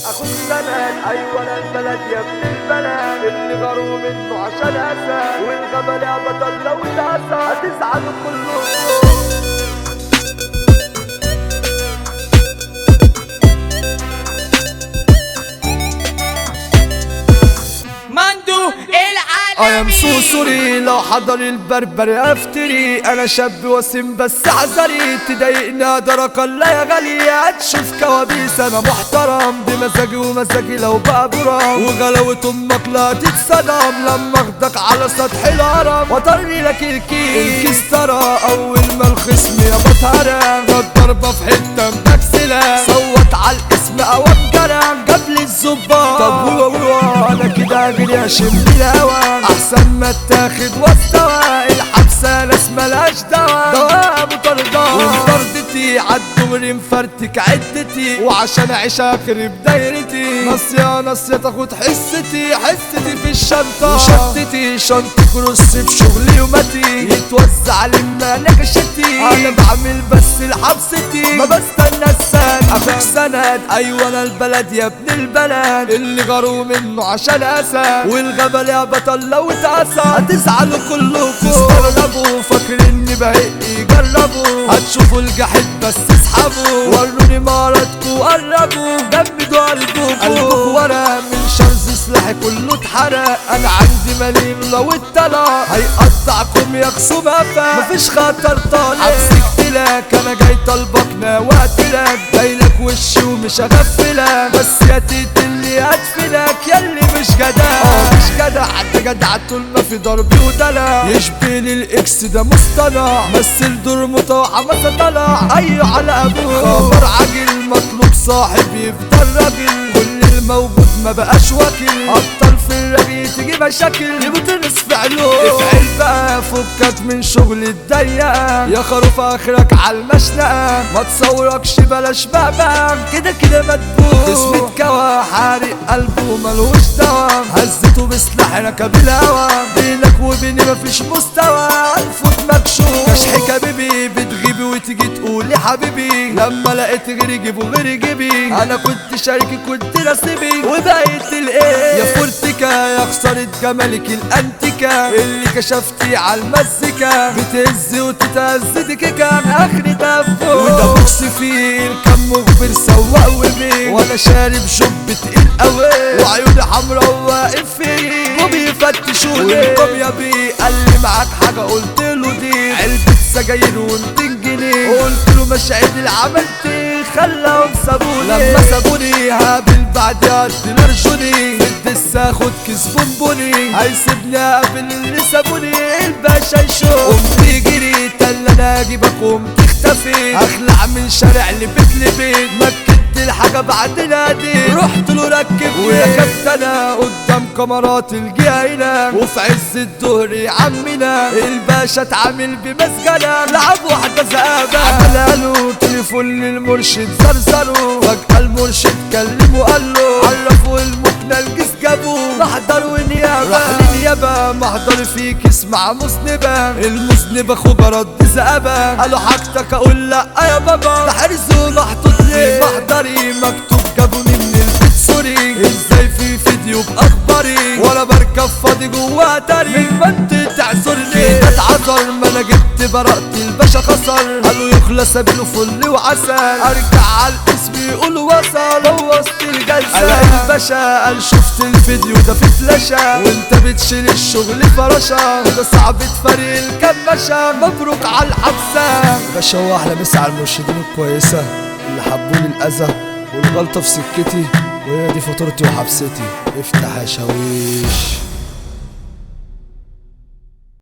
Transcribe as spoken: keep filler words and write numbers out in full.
اخد سند. ايوه انا البلد يا ابن البلد اللي غاروا منه عشان اسد، والجبل يا بطل لو اتأسد هتزعلوا كلكم. ايام سوسوري لو حضر البربر افتري، انا شاب وسيم بس عذري تضايقني درك الله يا غالي. هتشوف كوابيس انا محترم بمزاجي ومزاجي لو بقى برام، وغلاوة امك لا تتصدم لما اخدك على سطح الهرم واطري لك الكيس. الكيس ترى اول ما الخصم يا بطهرة جت ضربة في حتة مكسلة، صوت على الاسم اوام جرم جاب لي الظباط. طب هو هو انا كده اجري اشم الهوا احسن ما اتاخد واستوى، الحبسه ناس ملهاش دوا دوا مطردة ومطردتي عالدغري مفرتك عدتي، وعشان اعيش اخرب دايرتي ناصيه ناصيه تاخد حستي حستي في الشنطه وشتتي شنطة كروس بشغلي ومتي يتوزع لما نكشتي. انا بعمل بس لحبستي ما بستنى السند. اخوك سند ايوه انا البلد يا ابن البلد اللي غاروا منه عشان اسد، والجبل يا بطل لو اتأسد هتزعلوا كلكم. تستغربوا فاكريني بهق جربوا، هتشوفوا الجحيد بس اسحبوا، وروني مهاراتكوا قربوا جمدوا قلبكوا. قلبكوا ورا من شرز سلاحي كله اتحرق، انا عندي مليم لو اتطلع هيقطعكم يا خصوم قفا مفيش خطر طالع. حبسك لك انا جاي طالبك ناوقتلك جايلك وشي ومش هغفلك، بس يا تيت اللي هدفلك ياللي مش جدع. اه مش جدع حتى جدع طول ما في ضربي ودلع، يشبهني الاكس ده مصطنع مثل دور مطوع ما طلع. ايوه على ابوه خبر عاجل مطلوب صاحب يفضل راجل، كل الموجود ما بقاش واكل ابطال في الرغي تيجي مشاكل يموت الناس في علوم. افعل بقى فكك من شغل الضيقه يا خروف اخرك عالمشنقه، ما تصوركش بلاش بقى كده كده مدبوح. اسمة كوا حارق قلبه ملوش دوا، هزته بسلاح ركب الهوا بينك وبيني مفيش مستوى الفوت مكشوف. كشحك يا بيبي بتغيبي وتيجي تقولي حبيبي، لما لقيت غيري جيبه غيري جيبي، انا كنت شاركي كنت نصيبي وبقيت الايه يا فورتيكا يا خسارة جمالك الانتيكا اللي كشفتي عالمزيكا بتهز وتتهز دي كيكا اخري تفوق. وده بوكس فيه الكم مخبر سواق وبيه، وانا شارب شوب تقيل قوي وعيوني حمرا وواقف فيه وبيفتشوني. والقوم يا بيه قال لي معاك حاجه قلت له دي علبه سجاير ومتين جنيه، قلت له مش عيد اللي عملتي خلاهم سابوني. لما سابوني هقابل بعد قد نرجوني بدس اخد كيس بونبوني، هيسيبني اقابل اللي سابوني الباشا يشوف. قمت جري تل انا اجيبك قمت اختفي، اخلع من شارع لبيت لبيت مكت الحاجة بعد نادي رحت له ركب وركبت انا قدام كاميرات الجهة هنا، وفي عز الظهر يا عمنا الباشا اتعامل بمسجنة لعب واحدة زقابة، عملها له تليفون للمرشد زرزره، فجأة المرشد كلمه قال له عرفوا المكنة الجيس جابوه محضر ونيابة. راح للنيابة محضر فيه كيس مع مذنبة، المذنب اخوه رد زقابة قالوا حاجتك اقول لا يا بابا ده حرزه محطوط ليه محضري مكتوب جابوني من البيت سوري، ازاي في فيديو باخباري وانا بركب فاضي جوا تاري من منطقة تعذرني كده اتعذر ما انا جبت براءة الباشا خسر، قالوا يخلى سبيله فل وعسل ارجع على الاسم يقول وصل هو وسط الجلسة. الاقي الباشا قال شفت الفيديو ده في فلاشة وانت بتشيل الشغل فراشة وده صعب تفرق الكماشة مبروك على الحبسة. باشا هو احلى مسا على المرشدين الكويسة اللي حبوني الأذى والغلطة في سكتي، وهي دي فاتورتي وحبستي. افتح يا شاويش.